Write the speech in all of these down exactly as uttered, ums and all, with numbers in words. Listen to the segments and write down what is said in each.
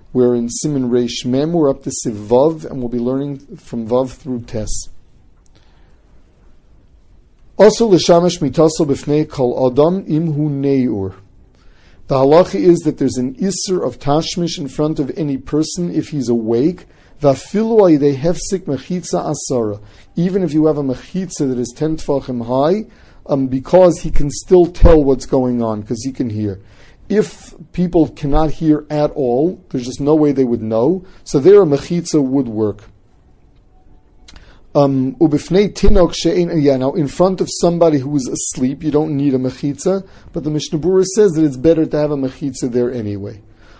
We're in Siman Reish Mem. We're up to Siv Vav, and we'll be learning from Vav through Tes. Also, l'shamash mitaso b'fnei kol adam imhu neur. The halacha is that there's an isser of tashmish in front of any person if he's awake. V'afilu ayidei hefsik mechitza asara. Even if you have a mechitza that is ten tfachim high, um, because he can still tell what's going on, because he can hear. If people cannot hear at all, there's just no way they would know, so there a mechitza would work. Um, yeah, now in front of somebody who is asleep, you don't need a mechitza, but the Mishnah Berurah says that it's better to have a mechitza there anyway.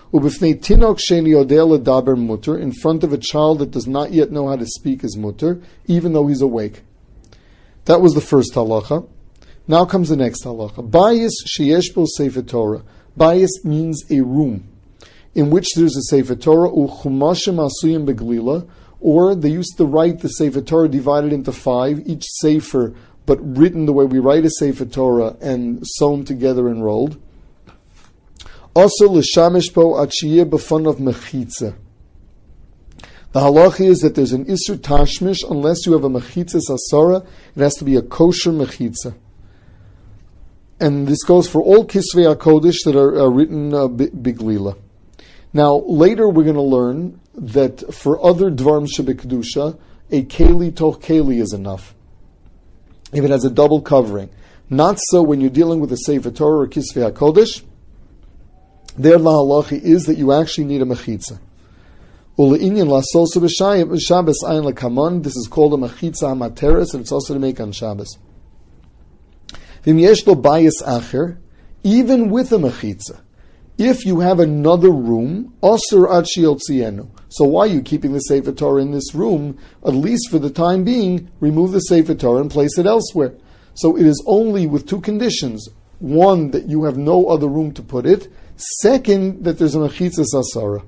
In front of a child that does not yet know how to speak is mutter, even though he's awake. That was the first halacha. Now comes the next halacha. Bayis sheyesh bo sefer Torah. Bayis means a room in which there's a sefer Torah, uchumashim asuyim beglila. Or they used to write the Sefer Torah divided into five, each Sefer, but written the way we write a Sefer Torah and sewn together and rolled. Also, l'shamish po achiyeh b'fun of mechitza. The halacha is that there's an isur tashmish unless you have a mechitza sasara. It has to be a kosher mechitza. And this goes for all kisvei HaKodesh that are uh, written uh, biglila. Now, later we're going to learn that for other dvarim shebekdusha, a keli toch keli is enough, if it has a double covering. Not so when you're dealing with a Sefer Torah or Kisvei HaKodesh. There, la halacha is that you actually need a mechitza. Ule'inyan lasosu b'Shabbos ayin lekaman. This is called a mechitza hamateres, and it's also to make on Shabbos. V'im yesh lo bayis acher, even with a mechitza. If you have another room, osur ad shiotzienu. So why are you keeping the Sefer Torah in this room? At least for the time being, remove the Sefer Torah and place it elsewhere. So it is only with two conditions. One, that you have no other room to put it. Second, that there's a mechitza sasara.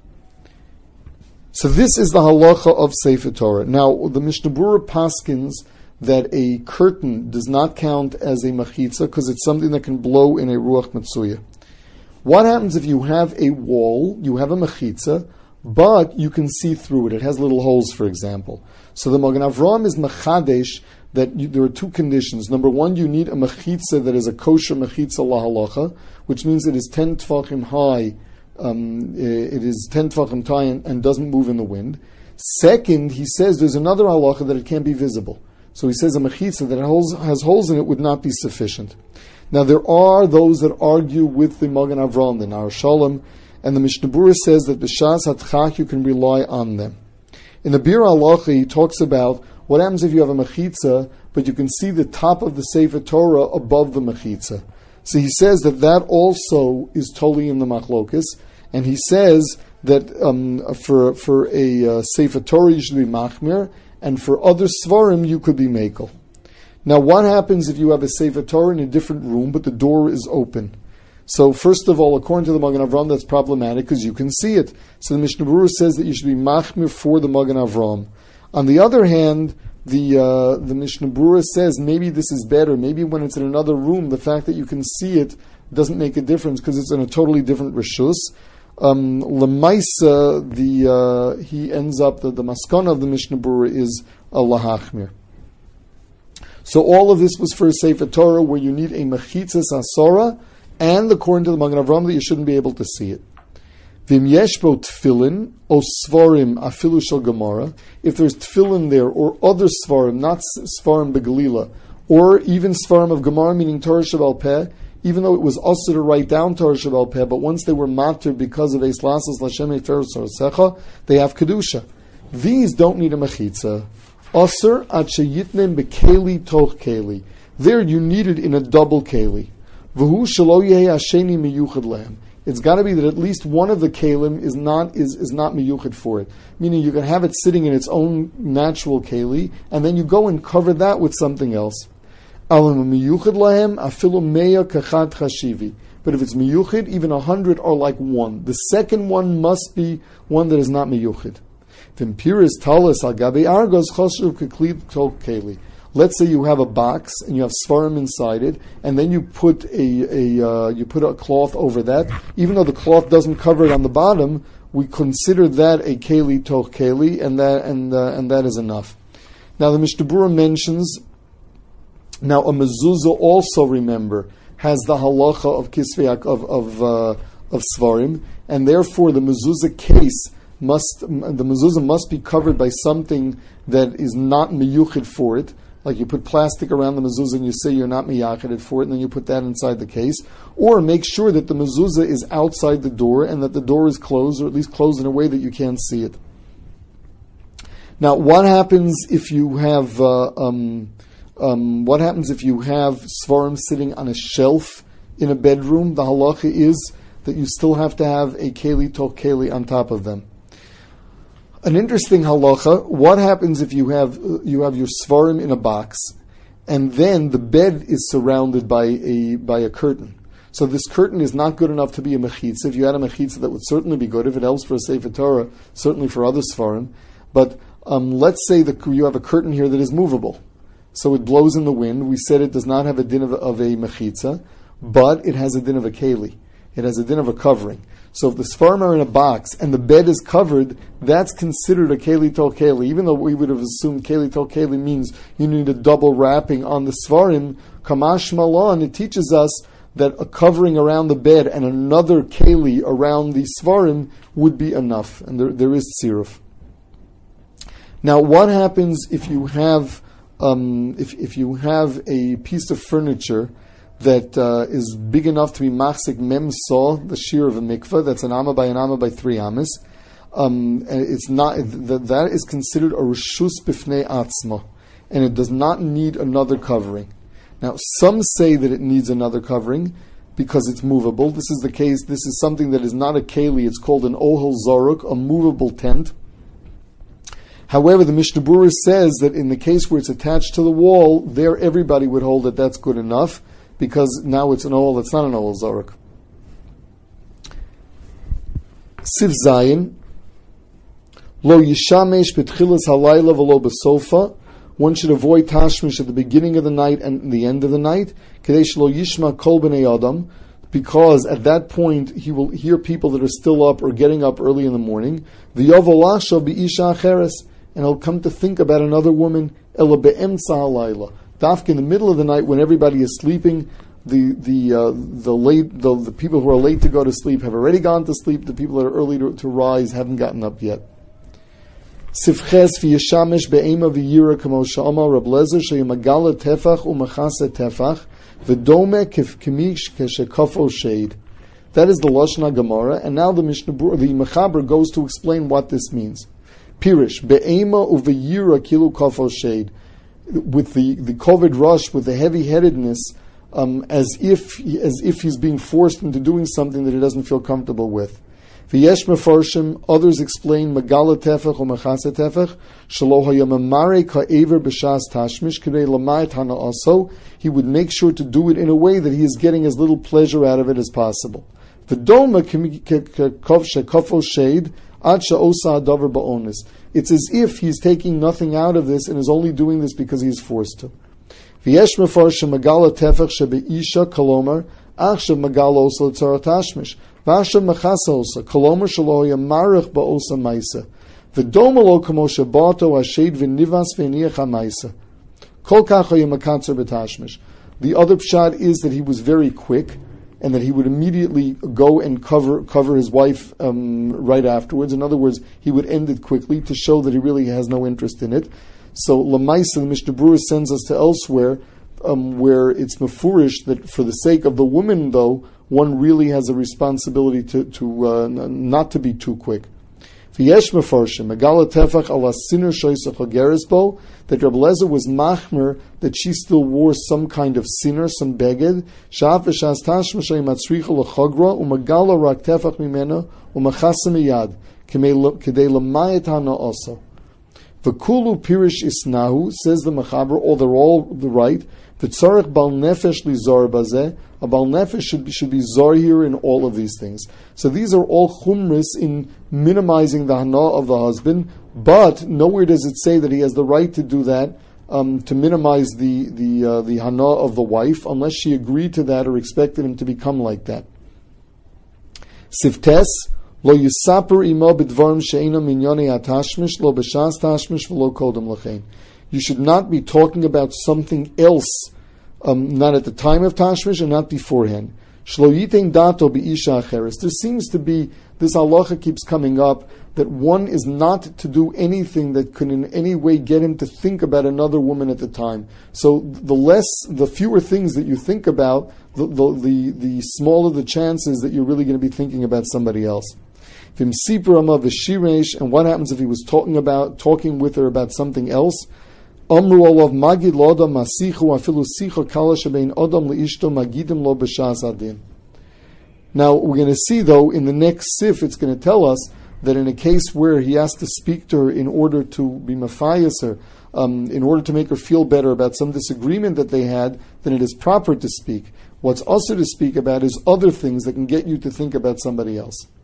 So this is the halacha of Sefer Torah. Now, the Mishnah Berurah paskins that a curtain does not count as a mechitza because it's something that can blow in a ruach metzuya. What happens if you have a wall, you have a mechitza, but you can see through it? It has little holes, for example. So the Magen Avraham is mechadesh that you, there are two conditions. Number one, you need a mechitza that is a kosher mechitza la halacha, which means it is ten tfachim high, um, it is ten tfachim high and, and doesn't move in the wind. Second, he says there's another halacha that it can't be visible. So he says a mechitza that has, has holes in it would not be sufficient. Now there are those that argue with the Magen Avraham, the Nar Shalom, and the Mishnah Berurah says that b'shas hatchach you can rely on them. In the Bir Halacha he talks about what happens if you have a mechitza, but you can see the top of the Sefer Torah above the mechitza. So he says that that also is totally in the machlokus, and he says that um, for for a uh, Sefer Torah you should be machmir, and for other svarim you could be mekel. Now, what happens if you have a Sefer Torah in a different room, but the door is open? So, first of all, according to the Magen Avraham, that's problematic because you can see it. So, the Mishnah Berurah says that you should be machmir for the Magen Avraham. On the other hand, the uh, the Mishnah Berurah says maybe this is better. Maybe when it's in another room, the fact that you can see it doesn't make a difference because it's in a totally different reshus. Um, Lemaisa, the uh, he ends up the the maskana of the Mishnah Berurah is a lahachmir. So all of this was for a Sefer Torah where you need a mechitza sasora, and according to the Magen Avraham that you shouldn't be able to see it. Vim yeshbo tefillin o svarim afilu shel gemara. If there's tefillin there or other svarim, not svarim begalila, or even svarim of gemara, meaning Torah Shebal Peh, even though it was also to write down Torah Shebal Peh, but once they were matter because of Eis Lasas Lashem Efer Sorsecha, they have kedusha. These don't need a mechitza. Aser at sheyitnem bekeli toch keli. There you need it in a double keli. V'hu shelo yehi hasheni miyuchad lehem. It's got to be that at least one of the kelim is not is, is not miyuchad for it. Meaning you can have it sitting in its own natural keli, and then you go and cover that with something else. Alam miyuchad lehem afilu meya kachad chashivi. But if it's miyuchad, even a hundred are like one. The second one must be one that is not miyuchad. V'impiris talis al gabi argos choshev kekli tol keli. Let's say you have a box and you have svarim inside it, and then you put a, a uh, you put a cloth over that. Even though the cloth doesn't cover it on the bottom, we consider that a keli toch keli, and that and uh, and that is enough. Now the Mishnah Berurah mentions. Now a mezuzah also, remember, has the halacha of kisvei of of uh, of svarim, and therefore the mezuzah case must the mezuzah must be covered by something that is not miyuchid for it. Like you put plastic around the mezuzah and you say you're not miyachid for it, and then you put that inside the case. Or make sure that the mezuzah is outside the door and that the door is closed, or at least closed in a way that you can't see it. Now, what happens if you have uh, um, um, what happens if you have svarim sitting on a shelf in a bedroom? The halacha is that you still have to have a keli toch keli on top of them. An interesting halacha: what happens if you have you have your svarim in a box, and then the bed is surrounded by a by a curtain? So this curtain is not good enough to be a mechitza. If you had a mechitza, that would certainly be good. If it helps for a sefer Torah, certainly for other svarim. But um, let's say that you have a curtain here that is movable, so it blows in the wind. We said it does not have a din of a, of a mechitza, but it has a din of a keli. It has a din of a covering. So if the svarim are in a box and the bed is covered, that's considered a keli toch keli. Even though we would have assumed keli toch keli means you need a double wrapping on the svarim, kamash malon, it teaches us that a covering around the bed and another keli around the svarim would be enough. And there, there is tziruf. Now, what happens if you have um, if if you have a piece of furniture that uh, is big enough to be machzik mem saw, the shear of a mikveh, that's an amma by an amma by three ammas. Um, and it's not that that is considered a reshus bifnei atzma, and it does not need another covering. Now, some say that it needs another covering because it's movable. This is the case. This is something that is not a keli. It's called an ohel zaruk, a movable tent. However, the Mishnah Berurah says that in the case where it's attached to the wall, there everybody would hold that that's good enough, because now it's an ohel, it's not an ohel zaruk. Siv Zayin, lo yishamesh betchilas halayla v'lo besofa. One should avoid tashmish at the beginning of the night and the end of the night. Kadesh lo yishma kol b'nei adam, because at that point he will hear people that are still up or getting up early in the morning. V'yovolasho bi'isha acheres, and he'll come to think about another woman. Ela be'emtza halayla. Dafka in the middle of the night when everybody is sleeping, the the uh, the late the, the people who are late to go to sleep have already gone to sleep. The people that are early to, to rise haven't gotten up yet. Sifches v'yeshamesh be'ema v'yira kamo sha'ama Reb Lezer sheyamagala tefach u'machase tefach v'dome k'mish k'shekafo shade. That is the Lashon HaGemara, and now the Mishnah Berurah, the Mechaber goes to explain what this means. Pirish be'ema u'v'yira kilu kafo shade. With the the kovid rush, with the heavy-headedness, um, as if as if he's being forced into doing something that he doesn't feel comfortable with. V'yesh mefarshim, others explain magala tefach or machase tefach shelo hayamamare ka'ever b'shas tashmish k'nei lamayit hana also. He would make sure to do it in a way that he is getting as little pleasure out of it as possible. V'doma k'kov shekafo shade ad she'osa hadavar ba'onis. It's as if he's taking nothing out of this and is only doing this because he's forced to. V'yesh mefarshim magala tefach shebeisha kolomar achshav magala osa l'tzara tashmish. Vashav machasa osa kolomar shelo yamarich ba'osa maisa. V'doma lo kamo shebato hashade v'nivas v'niach ha'maisa. Kol kach hayamakatzer b'tashmish. The other pshat is that he was very quick, and that he would immediately go and cover cover his wife um, right afterwards. In other words, he would end it quickly to show that he really has no interest in it. So Lamaisa, the Mishnah Berurah sends us to elsewhere, um, where it's mefurish that for the sake of the woman, though, one really has a responsibility to, to uh, n- not to be too quick. V'yesh mefarshim megala tefach ala sinner shoysach hageresbo, that Reb Lezer was machmer that she still wore some kind of sinner, some beged. Shaf v'shas tashma shay matzricha lechagra umegala rak tefach mimena umachasa miyad kedei lamayet hana also. V'kulu pirish isnahu, says the Mechaber, or they're all the right. V'tzarech bal nefesh li zor bazeh. A bal nefesh should be, should be zor here in all of these things. So these are all chumris in minimizing the hana of the husband, but nowhere does it say that he has the right to do that um, to minimize the the uh, the hana of the wife, unless she agreed to that or expected him to become like that. Siftes lo yisaper imo b'dvarim she'ena minyonei atashmish lo b'shas tashmish v'lo kodem lachein. You should not be talking about something else, um, not at the time of tashmish and not beforehand. Shlo yitein dato b'isha acheres. There seems to be, this halacha keeps coming up, that one is not to do anything that could in any way get him to think about another woman at the time. So the less, the fewer things that you think about, the the, the, the smaller the chances that you're really going to be thinking about somebody else. And what happens if he was talking about talking with her about something else? Amru olav magid lo adam masichu afilu sicha kala shebein adam leishto magidim lo b'shas adin. Now we're going to see, though, in the next sif, it's going to tell us that in a case where he has to speak to her in order to be mafayas her, um, in order to make her feel better about some disagreement that they had, then it is proper to speak. What's also to speak about is other things that can get you to think about somebody else.